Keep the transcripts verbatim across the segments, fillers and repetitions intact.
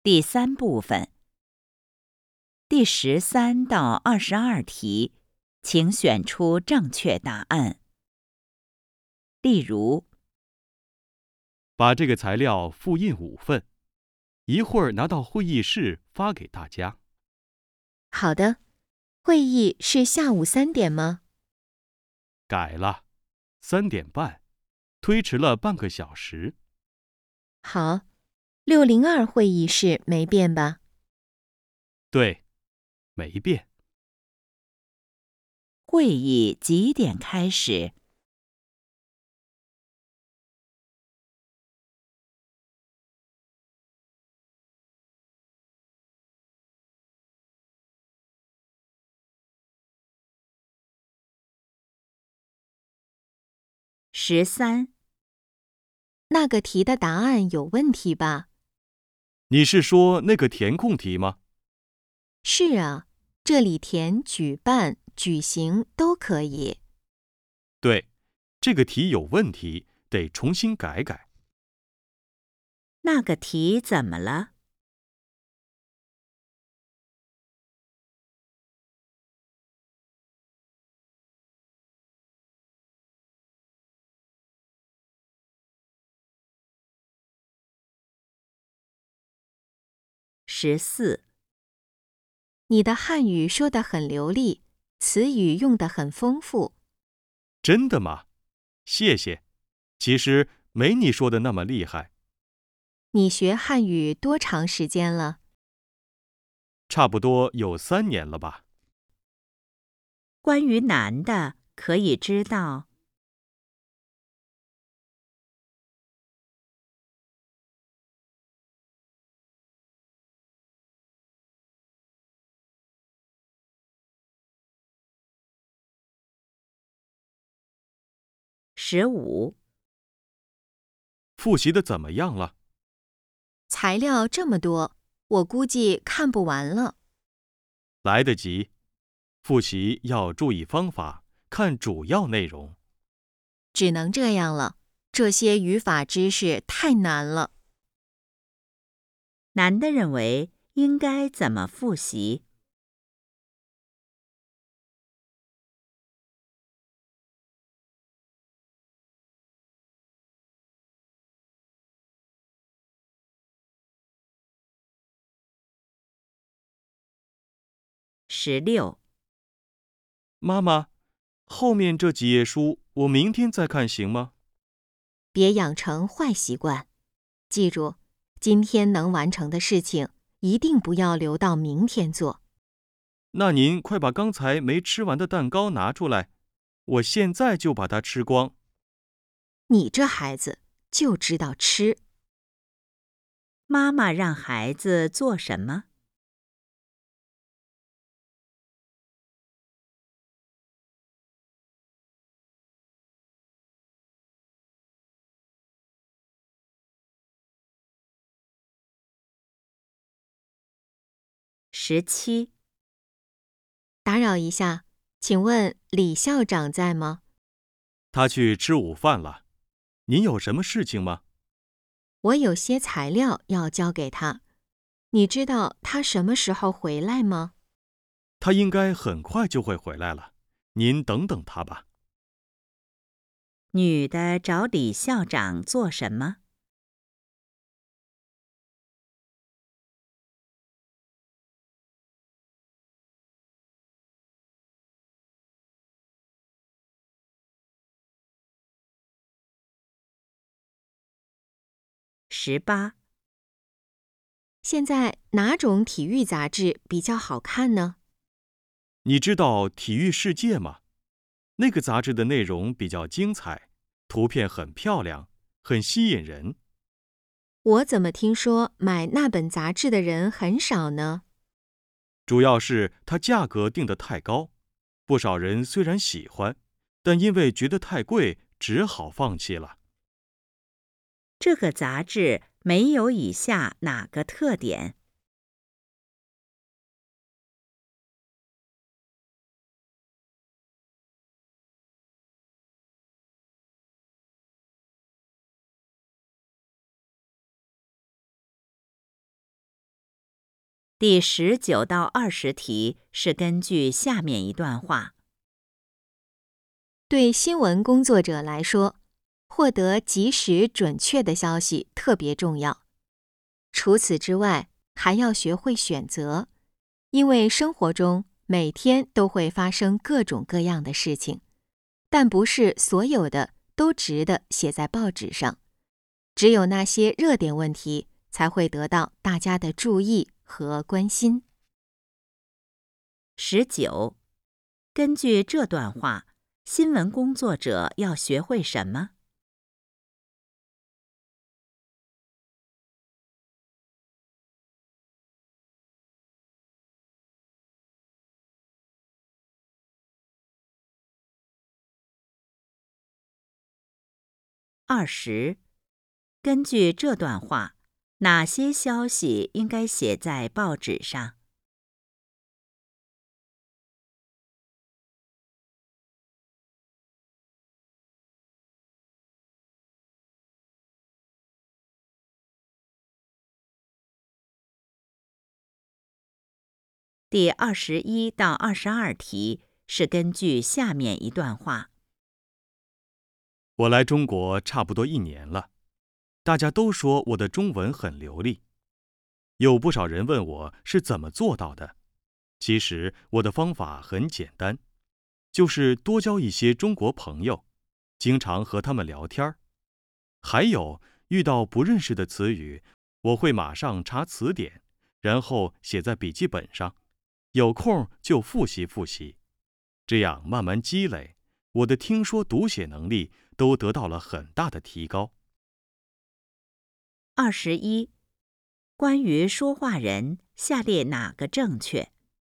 第三部分第十三到二十二题，请选出正确答案。例如， 把这个材料复印五份，一会儿拿到会议室发给大家。 好的，会议是下午三点吗？ 改了，三点半，推迟了半个小时。 好，六零二会议室没变吧？ 对，没变。 会议几点开始？十三， 那个题的答案有问题吧？ 你是说那个填空题吗？ 是啊，这里填举办、举行都可以。 对，这个题有问题，得重新改改。 那个题怎么了？十四， 你的汉语说得很流利，词语用得很丰富。 真的吗？谢谢。其实没你说的那么厉害。 你学汉语多长时间了？ 差不多有三年了吧。 关于男的，可以知道十五， 复习的怎么样了？ 材料这么多，我估计看不完了。 来得及。复习要注意方法，看主要内容。 只能这样了，这些语法知识太难了。 男的认为应该怎么复习？十六， 妈妈，后面这几页书我明天再看行吗？ 别养成坏习惯。记住，今天能完成的事情，一定不要留到明天做。 那您快把刚才没吃完的蛋糕拿出来，我现在就把它吃光。 你这孩子就知道吃。 妈妈让孩子做什么？十七， 打扰一下，请问李校长在吗？ 他去吃午饭了。您有什么事情吗？ 我有些材料要交给他。你知道他什么时候回来吗？ 他应该很快就会回来了，您等等他吧。 女的找李校长做什么？十八， 现在哪种体育杂志比较好看呢？ 你知道《体育世界》吗？那个杂志的内容比较精彩，图片很漂亮，很吸引人。 我怎么听说买那本杂志的人很少呢？ 主要是它价格定得太高，不少人虽然喜欢，但因为觉得太贵，只好放弃了。 这个杂志没有以下哪个特点？ 第十九到二十题是根据下面一段话。 对新闻工作者来说，获得及时准确的消息特别重要。除此之外，还要学会选择，因为生活中每天都会发生各种各样的事情，但不是所有的都值得写在报纸上。只有那些热点问题才会得到大家的注意和关心。 十九，根据这段话，新闻工作者要学会什么？二十，根据这段话，哪些消息应该写在报纸上？第二十一到二十二题是根据下面一段话。 我来中国差不多一年了，大家都说我的中文很流利。有不少人问我是怎么做到的。其实我的方法很简单，就是多交一些中国朋友，经常和他们聊天。还有，遇到不认识的词语，我会马上查词典，然后写在笔记本上，有空就复习复习。这样慢慢积累，我的听说读写能力都得到了很大的提高。 二十一，关于说话人，下列哪个正确？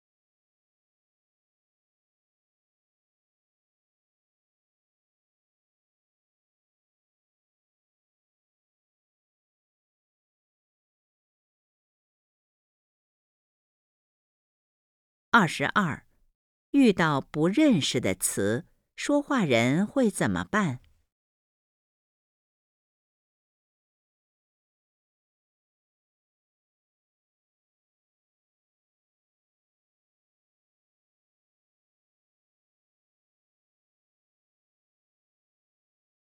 二十二，遇到不认识的词，说话人会怎么办？